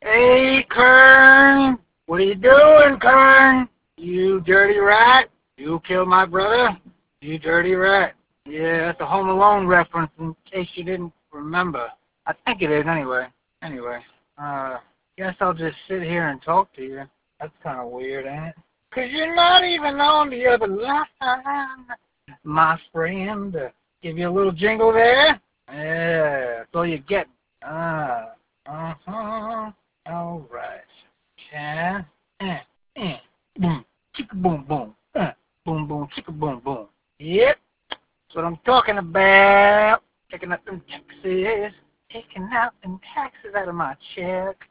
Hey, Kern! What are you doing, Kern? You dirty rat? You killed my brother? You dirty rat. Yeah, that's a Home Alone reference in case you didn't remember. I think it is anyway. Anyway, guess I'll just sit here and talk to you. That's kind of weird, ain't it? 'Cause you're not even on the other line, my friend. Give you a little jingle there? Yeah, that's all you get. Uh-huh. All right. Yeah. Boom. Chicka boom boom. Boom boom chicka boom boom. Yep. That's what I'm talking about. Taking out them taxes. Taking out them taxes out of my check.